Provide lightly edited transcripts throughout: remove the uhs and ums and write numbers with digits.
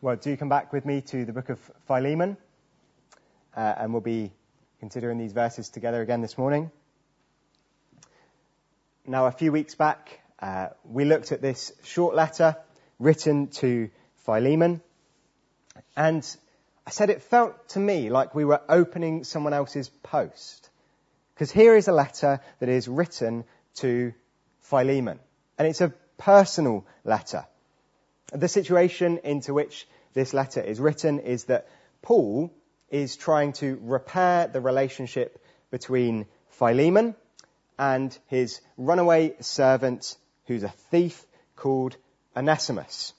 Well, do come back with me to the book of Philemon, and we'll be considering these verses together again this morning. Now, a few weeks back, we looked at this short letter written to Philemon, and I said it felt to me like we were opening someone else's post, because here is a letter that is written to Philemon, and it's a personal letter. The situation into which this letter is written is that Paul is trying to repair the relationship between Philemon and his runaway servant, who's a thief, called Onesimus.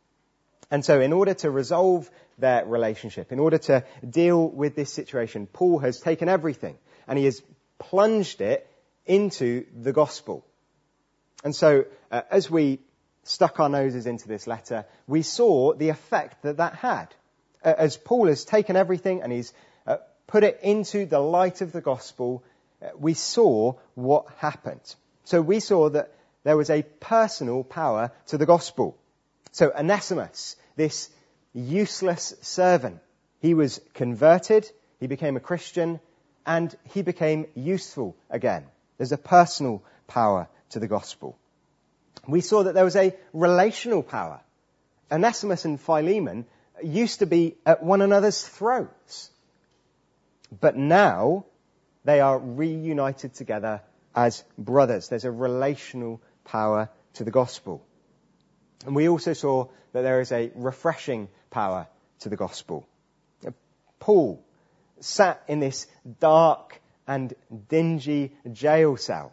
And so in order to resolve their relationship, in order to deal with this situation, Paul has taken everything and he has plunged it into the gospel. And so as we stuck our noses into this letter, we saw the effect that had. As Paul has taken everything and he's put it into the light of the gospel, we saw what happened. So we saw that there was a personal power to the gospel. So Onesimus, this useless servant, he was converted, he became a Christian, and he became useful again. There's a personal power to the gospel. We saw that there was a relational power. Onesimus and Philemon used to be at one another's throats. But now they are reunited together as brothers. There's a relational power to the gospel. And we also saw that there is a refreshing power to the gospel. Paul sat in this dark and dingy jail cell.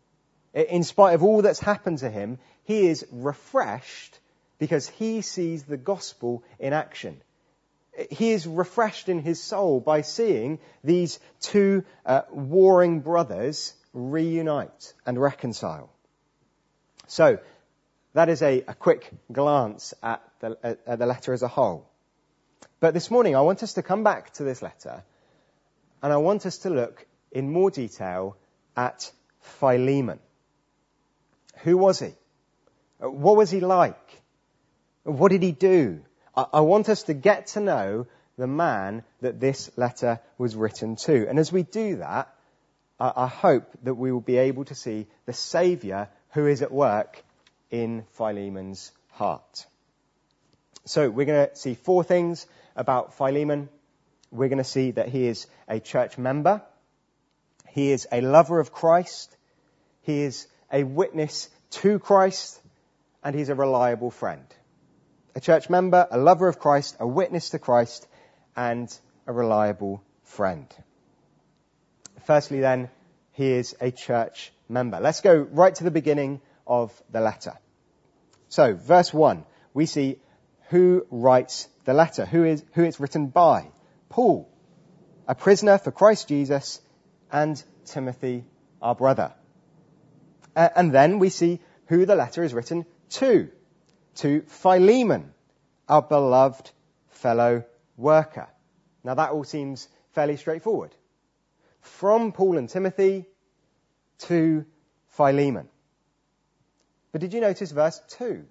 In spite of all that's happened to him, he is refreshed because he sees the gospel in action. He is refreshed in his soul by seeing these two warring brothers reunite and reconcile. So, that is a quick glance at the letter as a whole. But this morning I want us to come back to this letter and I want us to look in more detail at Philemon. Who was he? What was he like? What did he do? I want us to get to know the man that this letter was written to. And as we do that, I hope that we will be able to see the Saviour who is at work in Philemon's heart. So we're going to see four things about Philemon. We're going to see that he is a church member. He is a lover of Christ. He is a witness to Christ. And he's a reliable friend. A church member, a lover of Christ, a witness to Christ, and a reliable friend. Firstly then, he is a church member. Let's go right to the beginning of the letter. So, verse 1, we see who writes the letter, who it's written by. Paul, a prisoner for Christ Jesus, and Timothy, our brother. And then we see who the letter is written to Philemon, our beloved fellow worker. Now that all seems fairly straightforward. From Paul and Timothy to Philemon. But did you notice verse 2?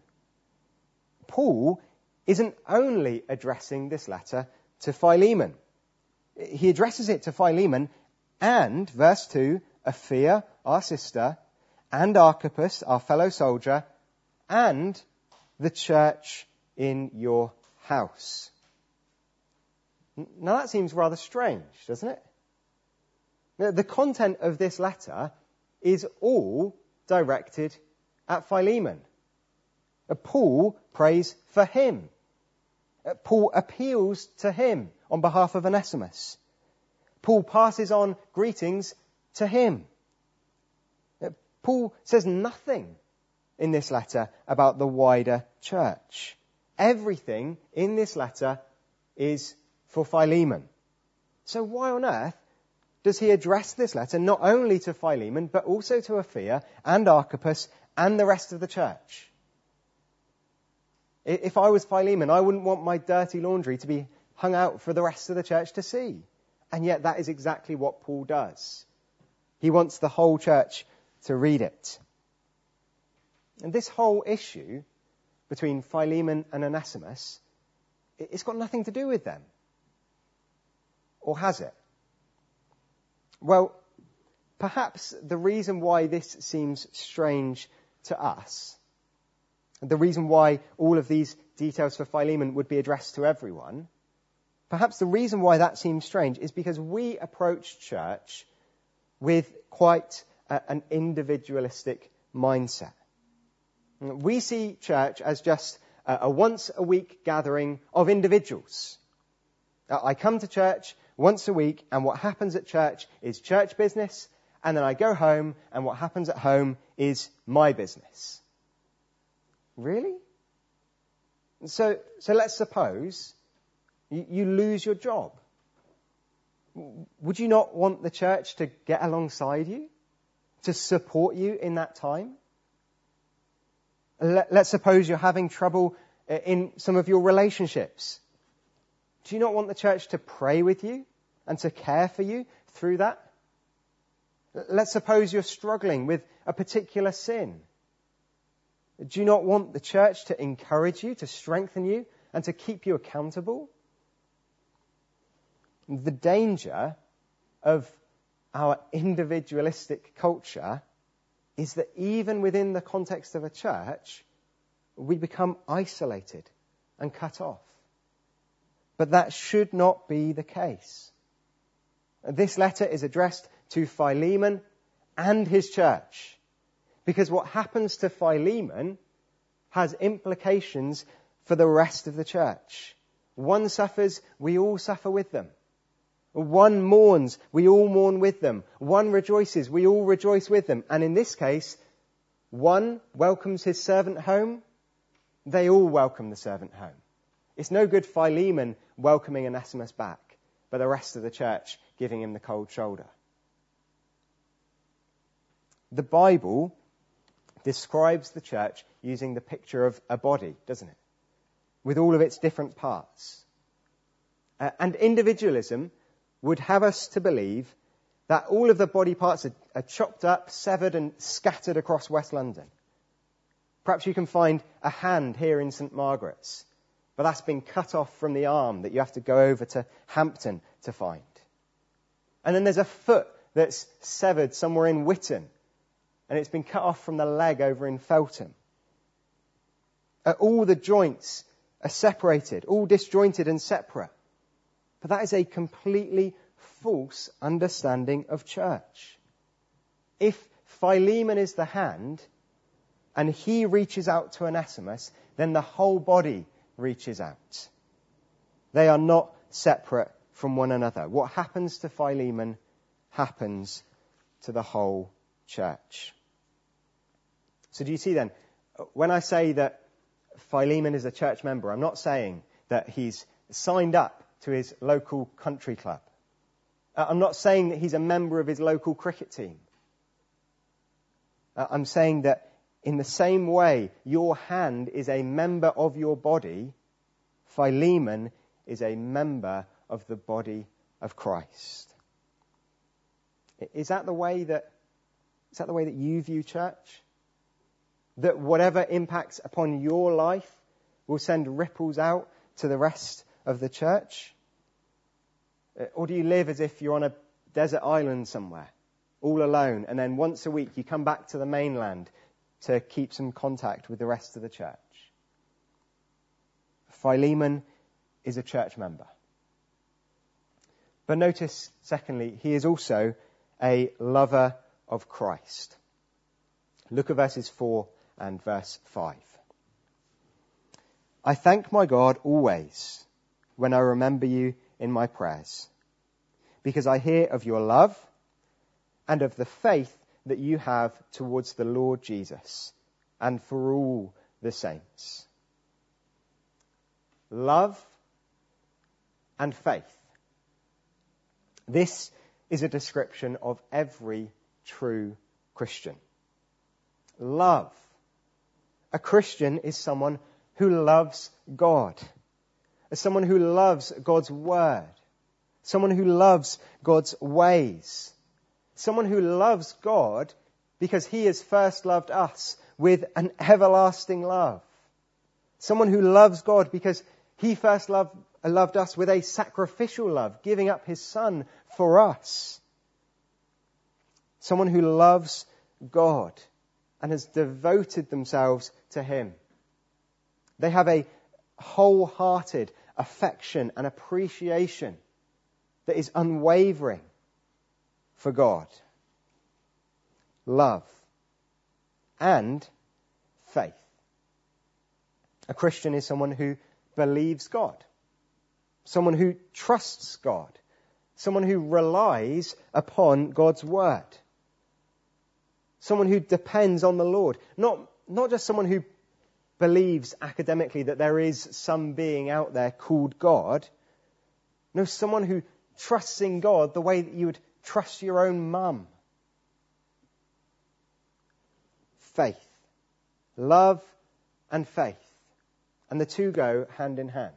Paul isn't only addressing this letter to Philemon. He addresses it to Philemon and, verse 2, Apphia, our sister, and Archippus, our fellow soldier, and the church in your house. Now that seems rather strange, doesn't it? The content of this letter is all directed at Philemon. Paul prays for him. Paul appeals to him on behalf of Onesimus. Paul passes on greetings to him. Paul says nothing in this letter about the wider church. Everything in this letter is for Philemon. So why on earth does he address this letter not only to Philemon, but also to Apphia and Archippus and the rest of the church? If I was Philemon, I wouldn't want my dirty laundry to be hung out for the rest of the church to see. And yet that is exactly what Paul does. He wants the whole church to read it. And this whole issue between Philemon and Onesimus It's got nothing to do with them. Or has it? Well, perhaps the reason why this seems strange to us, the reason why all of these details for Philemon would be addressed to everyone, perhaps the reason why that seems strange is because we approach church with quite an individualistic mindset. We see church as just a once-a-week gathering of individuals. I come to church once a week, and what happens at church is church business, and then I go home, and what happens at home is my business. Really? So let's suppose you lose your job. Would you not want the church to get alongside you, to support you in that time? Let's suppose you're having trouble in some of your relationships. Do you not want the church to pray with you and to care for you through that? Let's suppose you're struggling with a particular sin. Do you not want the church to encourage you, to strengthen you, and to keep you accountable? The danger of our individualistic culture is that even within the context of a church, we become isolated and cut off. But that should not be the case. This letter is addressed to Philemon and his church, because what happens to Philemon has implications for the rest of the church. One suffers, we all suffer with them. One mourns, we all mourn with them. One rejoices, we all rejoice with them. And in this case, one welcomes his servant home, they all welcome the servant home. It's no good Philemon welcoming Onesimus back, but the rest of the church giving him the cold shoulder. The Bible describes the church using the picture of a body, doesn't it? With all of its different parts. And individualism would have us to believe that all of the body parts are chopped up, severed and scattered across West London. Perhaps you can find a hand here in St Margaret's, but that's been cut off from the arm that you have to go over to Hampton to find. And then there's a foot that's severed somewhere in Witton, and it's been cut off from the leg over in Feltham. All the joints are separated, all disjointed and separate. But that is a completely false understanding of church. If Philemon is the hand, and he reaches out to Onesimus, then the whole body reaches out. They are not separate from one another. What happens to Philemon happens to the whole church. So do you see then, when I say that Philemon is a church member, I'm not saying that he's signed up to his local country club. I'm not saying that he's a member of his local cricket team. I'm saying that in the same way your hand is a member of your body, Philemon is a member of the body of Christ. Is that the way that you view church? That whatever impacts upon your life will send ripples out to the rest of the church? Or do you live as if you're on a desert island somewhere, all alone, and then once a week you come back to the mainland to keep some contact with the rest of the church? Philemon is a church member. But notice, secondly, he is also a lover of Christ. Look at verses 4 and verse 5. I thank my God always when I remember you in my prayers, because I hear of your love and of the faith that you have towards the Lord Jesus and for all the saints. Love and faith. This is a description of every true Christian. Love. A Christian is someone who loves God. As someone who loves God's word. Someone who loves God's ways. Someone who loves God because he has first loved us with an everlasting love. Someone who loves God because He first loved us with a sacrificial love, giving up his Son for us. Someone who loves God and has devoted themselves to him. They have a wholehearted affection and appreciation that is unwavering for God. Love and faith. A Christian is someone who believes God, someone who trusts God, someone who relies upon God's word, someone who depends on the Lord, not just someone who believes academically that there is some being out there called God. No, someone who trusts in God the way that you would trust your own mum. Faith. Love and faith. And the two go hand in hand.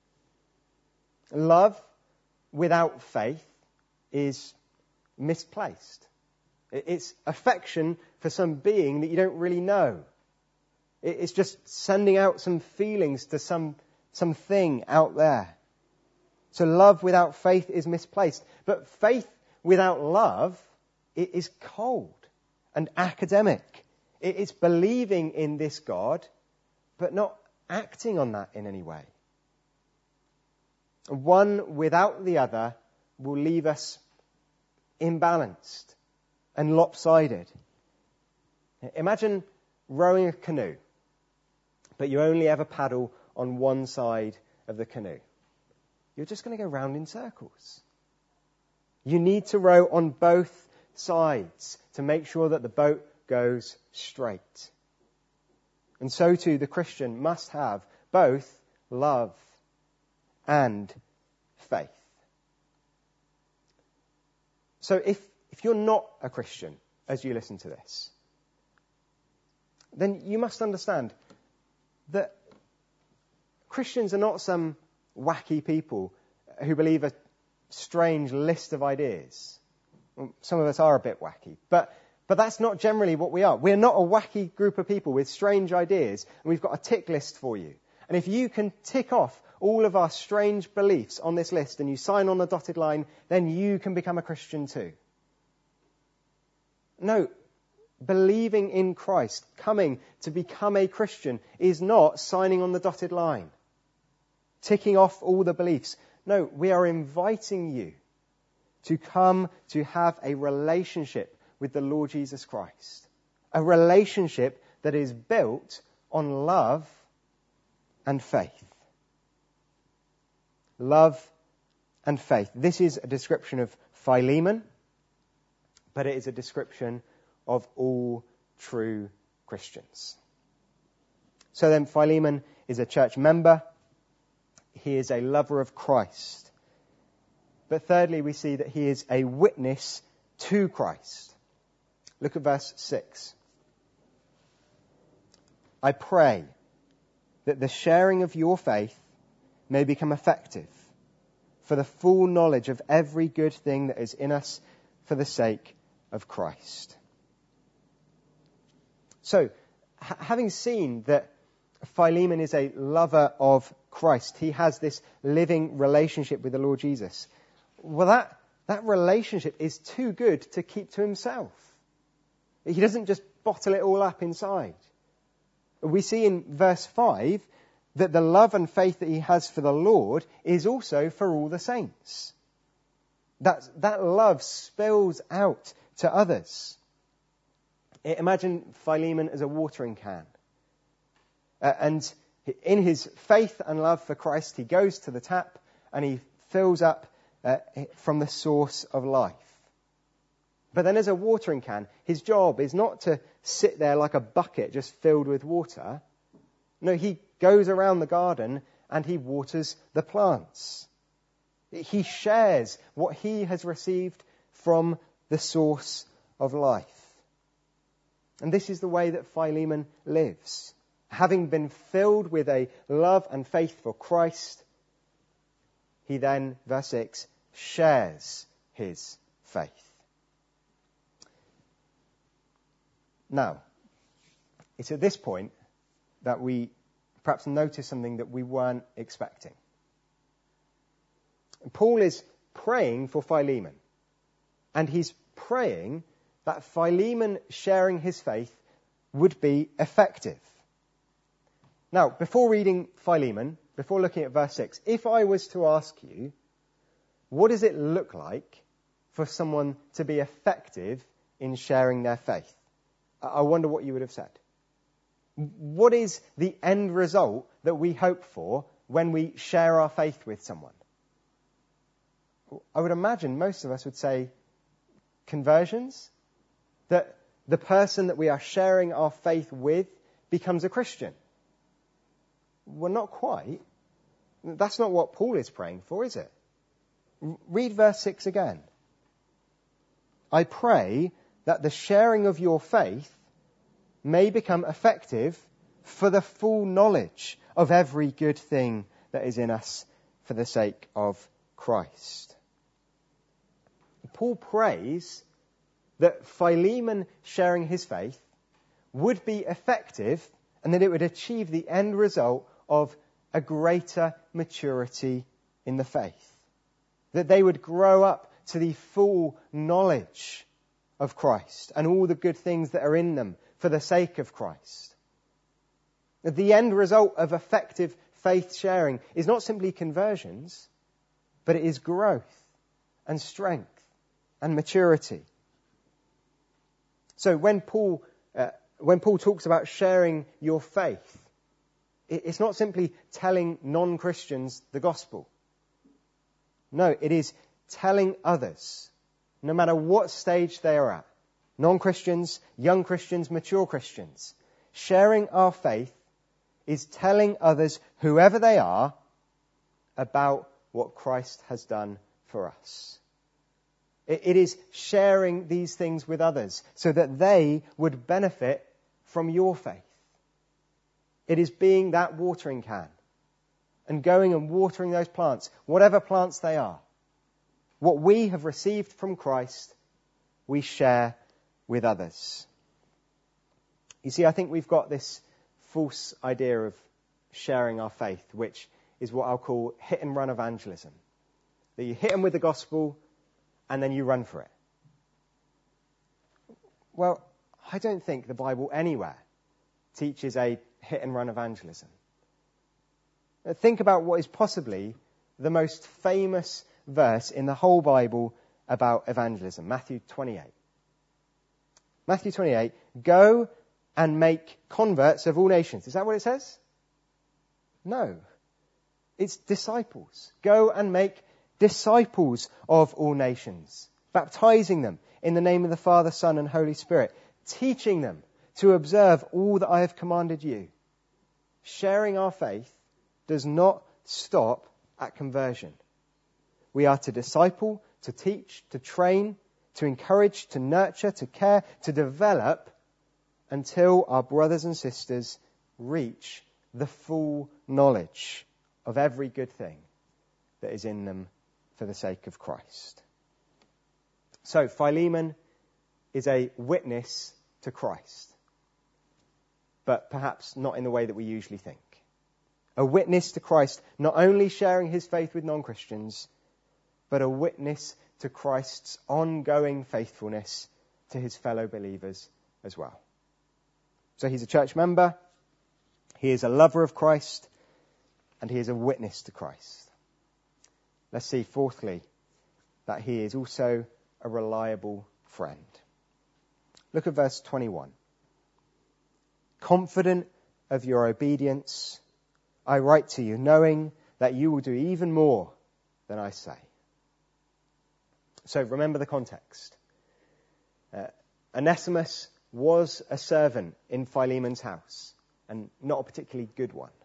Love without faith is misplaced. It's affection for some being that you don't really know. It's just sending out some feelings to something out there. So love without faith is misplaced. But faith without love is cold and academic. It's believing in this God, but not acting on that in any way. One without the other will leave us imbalanced and lopsided. Imagine rowing a canoe, but you only ever paddle on one side of the canoe. You're just going to go round in circles. You need to row on both sides to make sure that the boat goes straight. And so too the Christian must have both love and faith. So if you're not a Christian as you listen to this, then you must understand that Christians are not some wacky people who believe a strange list of ideas. Some of us are a bit wacky, but that's not generally what we are. We're not a wacky group of people with strange ideas, and we've got a tick list for you. And if you can tick off all of our strange beliefs on this list and you sign on the dotted line, then you can become a Christian too. No, believing in Christ, coming to become a Christian, is not signing on the dotted line, ticking off all the beliefs. No, we are inviting you to come to have a relationship with the Lord Jesus Christ. A relationship that is built on love and faith. Love and faith. This is a description of Philemon, but it is a description of all true Christians. So then Philemon is a church member. He is a lover of Christ. But thirdly, we see that he is a witness to Christ. Look at verse 6. I pray that the sharing of your faith may become effective for the full knowledge of every good thing that is in us for the sake of Christ. So, having seen that Philemon is a lover of Christ, he has this living relationship with the Lord Jesus. Well, that relationship is too good to keep to himself. He doesn't just bottle it all up inside. We see in verse 5 that the love and faith that he has for the Lord is also for all the saints. That love spills out to others. Imagine Philemon as a watering can. And in his faith and love for Christ, he goes to the tap and he fills up from the source of life. But then as a watering can, his job is not to sit there like a bucket just filled with water. No, he goes around the garden and he waters the plants. He shares what he has received from the source of life. And this is the way that Philemon lives. Having been filled with a love and faith for Christ, he then, verse 6, shares his faith. Now, it's at this point that we perhaps notice something that we weren't expecting. Paul is praying for Philemon, and he's praying that Philemon sharing his faith would be effective. Now, before reading Philemon, before looking at verse 6, if I was to ask you, what does it look like for someone to be effective in sharing their faith? I wonder what you would have said. What is the end result that we hope for when we share our faith with someone? I would imagine most of us would say conversions, that the person that we are sharing our faith with becomes a Christian. Well, not quite. That's not what Paul is praying for, is it? Read verse 6 again. I pray that the sharing of your faith may become effective for the full knowledge of every good thing that is in us for the sake of Christ. Paul prays that Philemon sharing his faith would be effective and that it would achieve the end result of a greater maturity in the faith. That they would grow up to the full knowledge of Christ and all the good things that are in them for the sake of Christ. That the end result of effective faith sharing is not simply conversions, but it is growth and strength and maturity. So when Paul talks about sharing your faith, it's not simply telling non-Christians the gospel. No, it is telling others, no matter what stage they are at, non-Christians, young Christians, mature Christians, sharing our faith is telling others, whoever they are, about what Christ has done for us. It is sharing these things with others so that they would benefit from your faith. It is being that watering can and going and watering those plants, whatever plants they are. What we have received from Christ, we share with others. You see, I think we've got this false idea of sharing our faith, which is what I'll call hit and run evangelism. That you hit them with the gospel and then you run for it. Well, I don't think the Bible anywhere teaches a hit and run evangelism. Think about what is possibly the most famous verse in the whole Bible about evangelism, Matthew 28. Matthew 28, go and make converts of all nations. Is that what it says? No. It's disciples. Go and make disciples of all nations, baptizing them in the name of the Father, Son, and Holy Spirit, teaching them to observe all that I have commanded you. Sharing our faith does not stop at conversion. We are to disciple, to teach, to train, to encourage, to nurture, to care, to develop until our brothers and sisters reach the full knowledge of every good thing that is in them for the sake of Christ. So Philemon is a witness to Christ, but perhaps not in the way that we usually think. A witness to Christ, not only sharing his faith with non-Christians, but a witness to Christ's ongoing faithfulness to his fellow believers as well. So he's a church member, he is a lover of Christ, and he is a witness to Christ. Let's see, fourthly, that he is also a reliable friend. Look at verse 21. Confident of your obedience, I write to you, knowing that you will do even more than I say. So remember the context. Onesimus was a servant in Philemon's house, and not a particularly good one.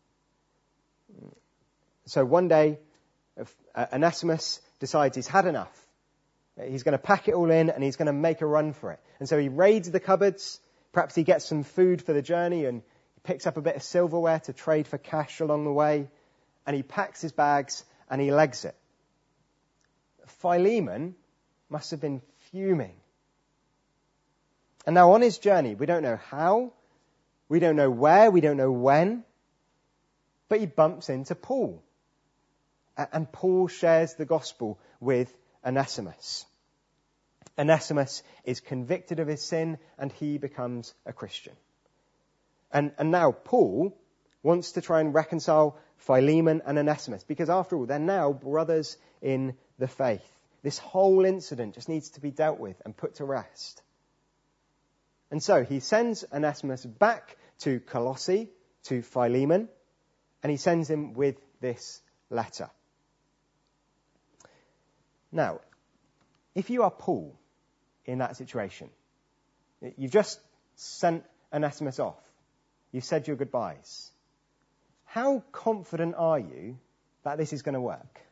So one day, Onesimus decides he's had enough. He's going to pack it all in and he's going to make a run for it. And so he raids the cupboards. Perhaps he gets some food for the journey and he picks up a bit of silverware to trade for cash along the way. And he packs his bags and he legs it. Philemon must have been fuming. And now on his journey, we don't know how, we don't know where, we don't know when, But he bumps into Paul. And Paul shares the gospel with Onesimus. Onesimus is convicted of his sin and he becomes a Christian. And now Paul wants to try and reconcile Philemon and Onesimus, because after all, they're now brothers in the faith. This whole incident just needs to be dealt with and put to rest. And so he sends Onesimus back to Colossae, to Philemon, and he sends him with this letter. Now, if you are Paul in that situation, you've just sent Onesimus off, you've said your goodbyes, how confident are you that this is going to work?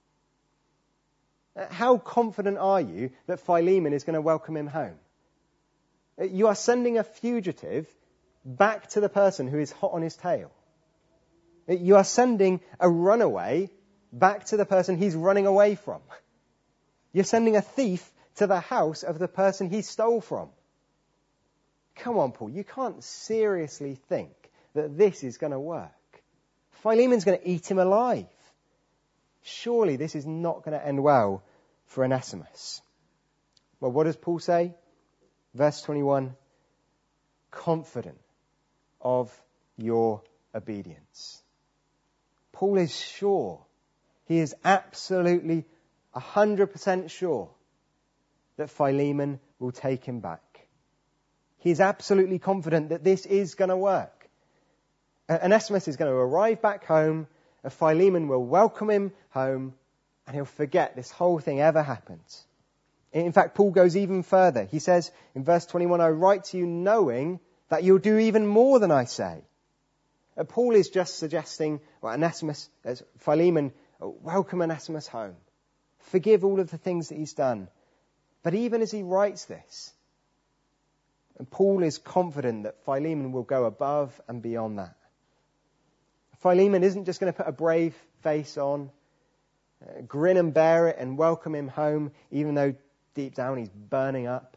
How confident are you that Philemon is going to welcome him home? You are sending a fugitive back to the person who is hot on his tail. You are sending a runaway back to the person he's running away from. You're sending a thief to the house of the person he stole from. Come on, Paul, you can't seriously think that this is going to work. Philemon's going to eat him alive. Surely this is not going to end well for Onesimus. Well, what does Paul say? Verse 21, confident of your obedience. Paul is sure. He is absolutely 100% sure that Philemon will take him back. He is absolutely confident that this is going to work. Onesimus is going to arrive back home, and Philemon will welcome him home, and he'll forget this whole thing ever happened. In fact, Paul goes even further. He says in verse 21, I write to you knowing that you'll do even more than I say. Paul is just suggesting, Philemon, welcome Onesimus home. Forgive all of the things that he's done. But even as he writes this, Paul is confident that Philemon will go above and beyond that. Philemon isn't just going to put a brave face on, grin and bear it and welcome him home, even though deep down he's burning up.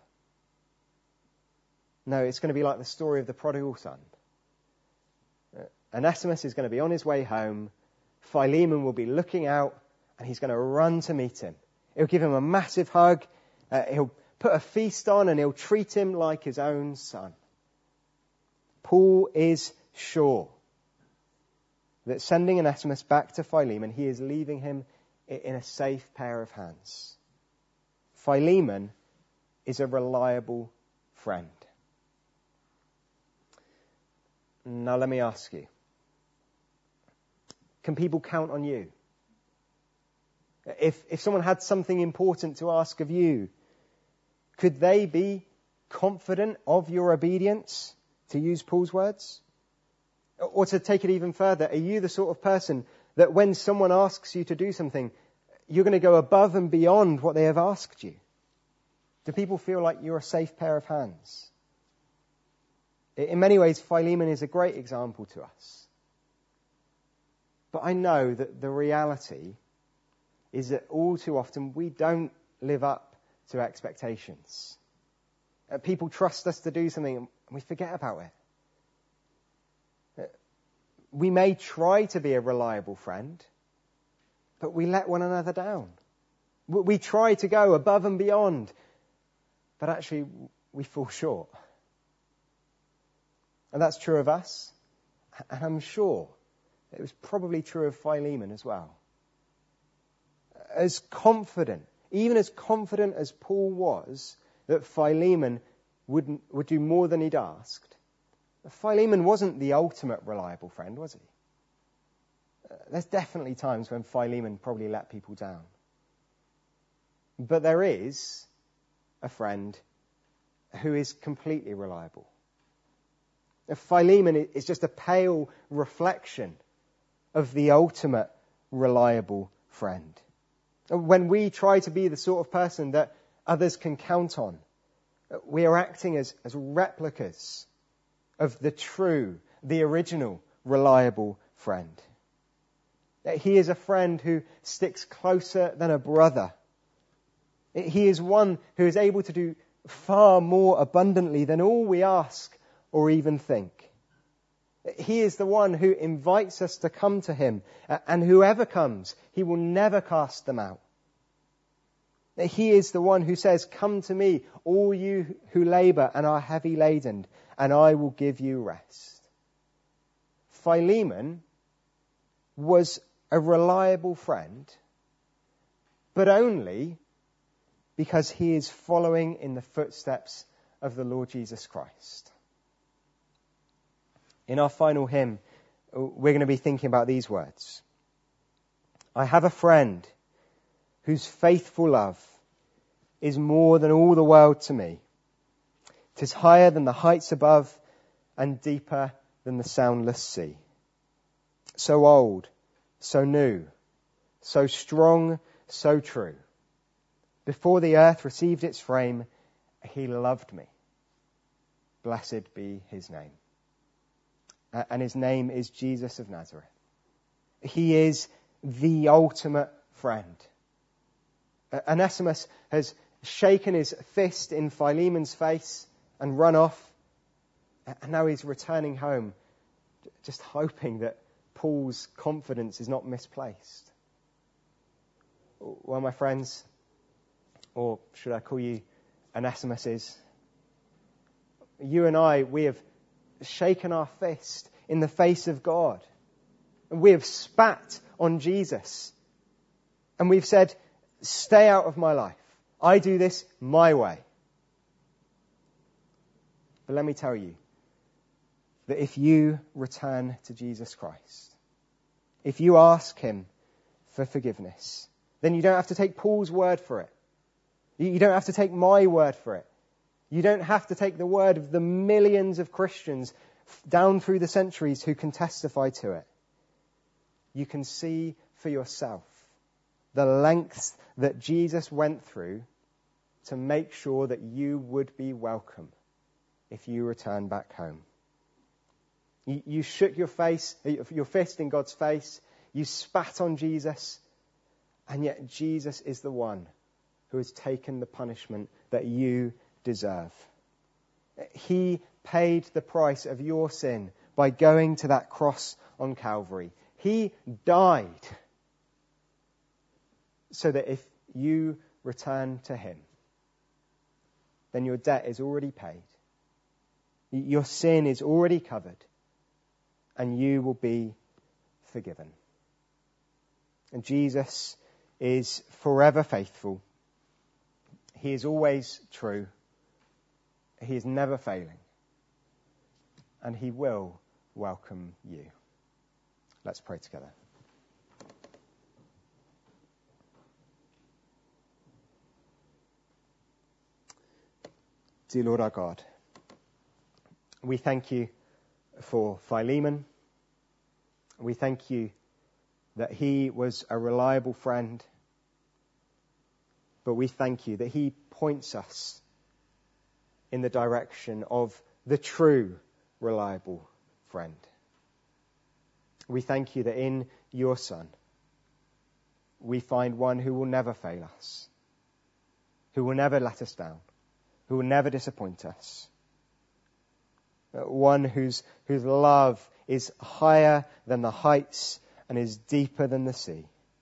No, it's going to be like the story of the prodigal son. Onesimus is going to be on his way home. Philemon will be looking out and he's going to run to meet him. He'll give him a massive hug. He'll put a feast on and he'll treat him like his own son. Paul is sure that sending Onesimus back to Philemon, he is leaving him in a safe pair of hands. Philemon is a reliable friend. Now let me ask you, can people count on you? If someone had something important to ask of you, could they be confident of your obedience, to use Paul's words? Or to take it even further, are you the sort of person that when someone asks you to do something, you're going to go above and beyond what they have asked you? Do people feel like you're a safe pair of hands? In many ways, Philemon is a great example to us. But I know that the reality is that all too often we don't live up to expectations. People trust us to do something and we forget about it. We may try to be a reliable friend, but we let one another down. We try to go above and beyond, but actually we fall short. And that's true of us, and I'm sure it was probably true of Philemon as well. Even as confident as Paul was that Philemon would do more than he'd asked, Philemon wasn't the ultimate reliable friend, was he? There's definitely times when Philemon probably let people down. But there is a friend who is completely reliable. Philemon is just a pale reflection of the ultimate reliable friend. When we try to be the sort of person that others can count on, we are acting as replicas of the true, the original, reliable friend. He is a friend who sticks closer than a brother. He is one who is able to do far more abundantly than all we ask or even think. He is the one who invites us to come to him, and whoever comes, he will never cast them out. He is the one who says, "Come to me, all you who labor and are heavy laden, and I will give you rest." Philemon was a reliable friend, but only because he is following in the footsteps of the Lord Jesus Christ. In our final hymn, we're going to be thinking about these words. I have a friend whose faithful love is more than all the world to me. 'Tis higher than the heights above and deeper than the soundless sea. So old, so new, so strong, so true. Before the earth received its frame, he loved me. Blessed be his name. And his name is Jesus of Nazareth. He is the ultimate friend. Onesimus has shaken his fist in Philemon's face and run off. And now he's returning home, just hoping that Paul's confidence is not misplaced. Well, my friends, or should I call you Onesimuses, you and I, we have shaken our fist in the face of God. And we have spat on Jesus. And we've said, "Stay out of my life. I do this my way." But let me tell you that if you return to Jesus Christ, if you ask him for forgiveness, then you don't have to take Paul's word for it. You don't have to take my word for it. You don't have to take the word of the millions of Christians down through the centuries who can testify to it. You can see for yourself the lengths that Jesus went through to make sure that you would be welcome if you return back home. You shook your fist in God's face. You spat on Jesus. And yet Jesus is the one who has taken the punishment that you deserve. He paid the price of your sin by going to that cross on Calvary. He died so that if you return to him, then your debt is already paid. Your sin is already covered, and you will be forgiven. And Jesus is forever faithful. He is always true. He is never failing. And he will welcome you. Let's pray together. Dear Lord our God, we thank you for Philemon. We thank you that he was a reliable friend. But we thank you that he points us in the direction of the true reliable friend. We thank you that in your Son we find one who will never fail us, who will never let us down, who will never disappoint us. One whose love is higher than the heights and is deeper than the sea.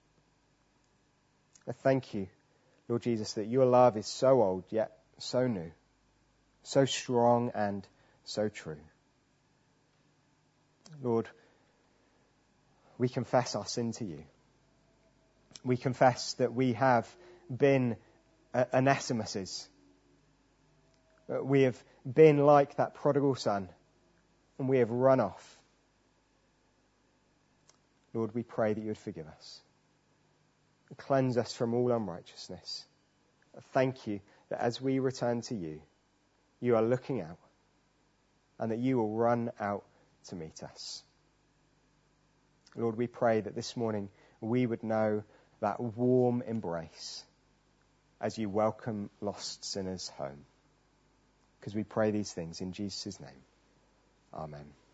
I thank you, Lord Jesus, that your love is so old yet so new, so strong and so true. Lord, we confess our sin to you. We confess that we have been Onesimuses. We have been like that prodigal son, and we have run off. Lord, we pray that you would forgive us. Cleanse us from all unrighteousness. Thank you that as we return to you, you are looking out, and that you will run out to meet us. Lord, we pray that this morning we would know that warm embrace as you welcome lost sinners home. Because we pray these things in Jesus' name. Amen.